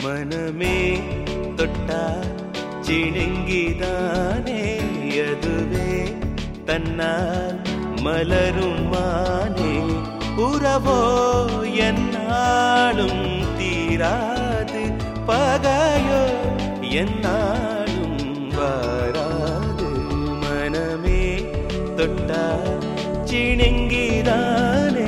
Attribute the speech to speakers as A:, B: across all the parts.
A: மனமே தொட்டா சிணுங்கிதானே அதுவே தன்னால் மலரும் மானே உறவோ என்னாலும் தீராது பகையோ என்னாலும் வாராது மனமே தொட்டா சிணுங்கிதானே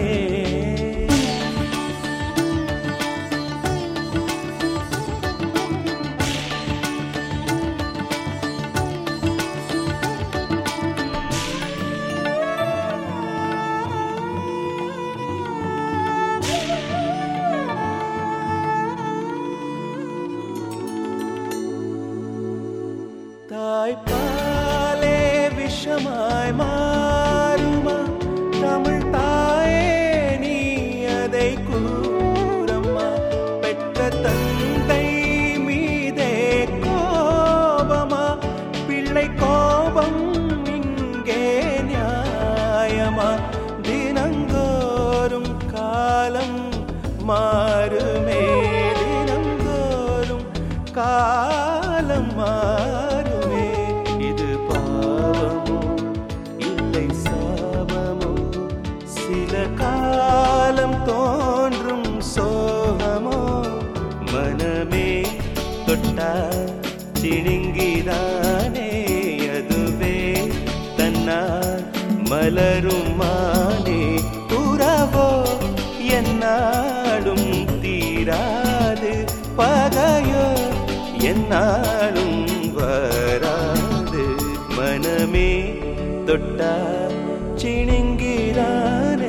A: தாய்ப்பாலே விஷமாய் மாறுமா தமிழ் தாயே நீ அதை கூறம்மா பெற்ற தந்தை மீதே கோபமா பிள்ளை கோபம் இங்கே நியாயமா தினந்தோறும் காலம் மாறுமே தினந்தோறும் காலம் மாறுமே இது பாவமோ இல்லை சாபமோ சில காலம் தோன்றும் சோகமோ மனமே தொட்டா சிணுங்கிதானே அதுவே தன்னால் மலரும் மானே உறவோ என்னாலும் தீராது பகையோ என்னாலும் வராது மனமே தொட்டா சிணுங்கிறானே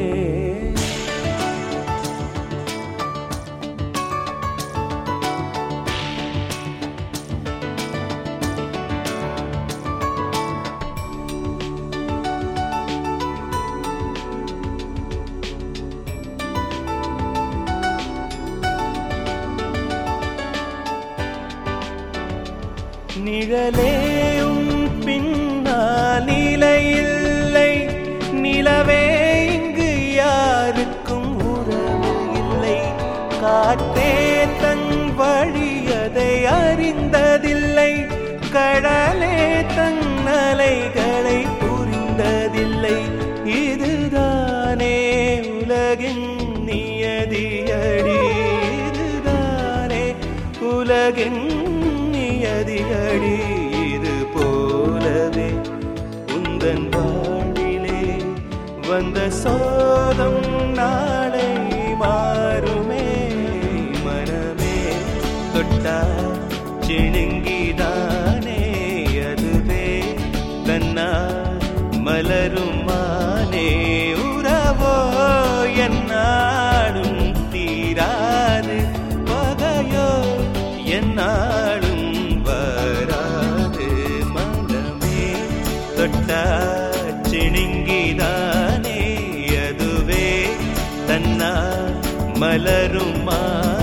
A: நிழலேயும் பின்னால் நிலையில்லை நிலவே இங்கு யாருக்கும் உறவு இல்லை காற்றே தன் வழியதை அறிந்ததில்லை கடலே தன் அலைகளை புரிந்ததில்லை இதுதானே உலகின் நியதியடி இதுதானே உலகின் நியதியடி இது போலவே உந்தன் வாழ்விலே வந்த சோதம் நாளை மாறுமே மனமே தொட்டா சிணுங்கிதானே அதுவே தன்னால் மலரும் மானே உறவோ என்னாலும் தீராது பகையோ என்னாலும் வராது மனமே தொட்டா சிணுங்கிதானே அதுவே தன்னால் மலரும்